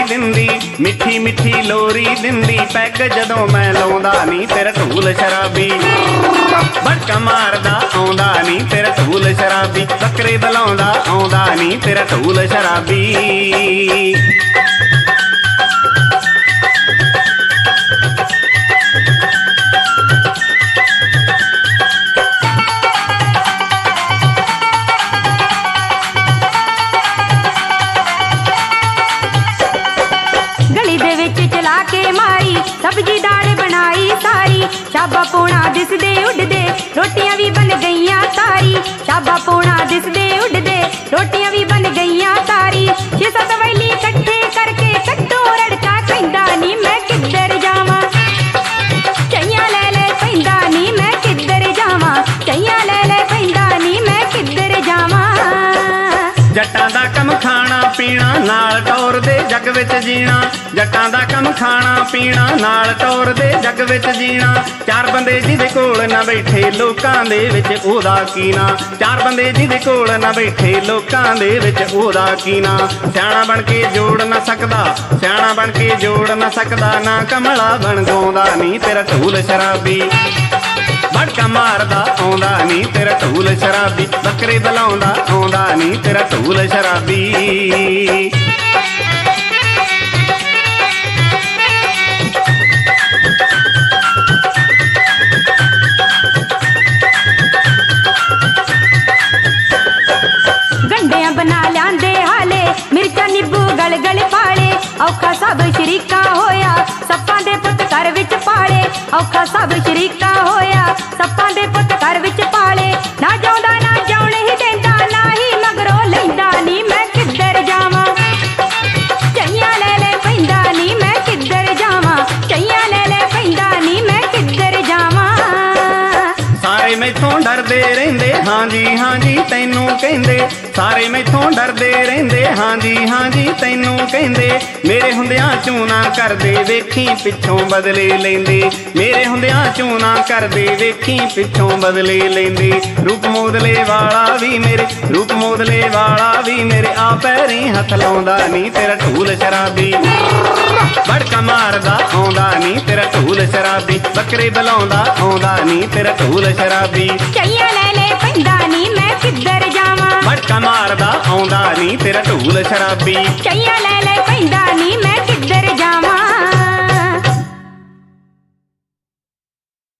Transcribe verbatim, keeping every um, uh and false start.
ਦਿੰਦੀ ਮਿੱਠੀ ਮਿੱਠੀ ਲੋਰੀ ਦਿੰਦੀ ਪੈਗ ਜਦੋਂ ਮੈਂ ਲਾਉਂਦਾ ਨੀ ਤੇਰਾ ਢੋਲ ਸ਼ਰਾਬੀ ਬੜਕਾ ਮਾਰਦਾ ਆਉਂਦਾ ਨੀ ਤੇਰਾ ਢੋਲ ਸ਼ਰਾਬੀ ਬੱਕਰੇ ਬੁਲਾਉਂਦਾ ਆਉਂਦਾ ਨੀ ਤੇਰਾ ਢੋਲ ਸ਼ਰਾਬੀ सब्जी दाल बनाई सारी शाबा पौना दिसदे उड़दे रोटियां भी बन गईयां तारी शाबा पौना दिसदे उड़दे रोटियां भी बन गईयां तारी छे सत वैली इकट्ठे करके कट्टो रड़का कहंदा नी मैं किधर जावां चैया ले ले पैंदा नी मैं किधर जावां चैया ले ले पैंदा नी मैं किधर जावां जट्टां दा कम खाना पीना नाल टौर दे जग विच जीना जट्टां दा कम खाना पीना नाल टौर दे जग विच जीना चार बंदे जिहदे कोल ना बैठे लोकां दे विच ओहदा की ना चार बंदे जिहदे कोल ना बैठे लोकां दे विच ओहदा की ना सियाणा बन के जोड़ ना सकदा सियाणा बन के जोड़ ना सकदा ना कमला बन गाउंदा नी तेरा ढोल शराबी बड़का मारदा आउंदा नी तेरा ढोल शराबी बकरे बुलाउंदा आउंदा नी तेरा ढोल शराबी गंढियां बना लियांदे हाले मिर्चा नींबू गल गल पाले औखा सब शरीका होया सप्पां दे पुत्त घर विच पाले औखा सब शरीका होया सप्पां दे पुत्त घर विच पाले ना जाउंदा ना जाउण ही देंदा ना ही मगरों लैंदा नी मैं किधर जावां चैया ले ले पैंदा नी मैं किधर जावां चैया ले ले पैंदा नी मैं किधर जावां सारे मैथों डरदे रहिंदे हां जी हां जी तैनूं कहिंदे सारे मैथों डरदे रहिंदे हां जी हां जी तैनूं कहिंदे मेरे हुंदियां चूना करदे वेखी पिछों बदले लैंदे मेरे हुंदियां चूना करदे वेखी पिछों बदले लैंदे रूप मोदले वाला भी मेरे रूप मोदले वाला भी मेरे आ पैरी हथ लाउंदा नी तेरा ढोल शराबी बड़का मारदा आउंदा नी तेरा ढोल शराबी बकरे बुलाउंदा आउंदा नी तेरा ढोल शराबी चैया ले ले पैंदा नी मैं किधर जावां बड़का मारदा आउंदा नी तेरा ढोल शराबी चैया ले ले पैंदा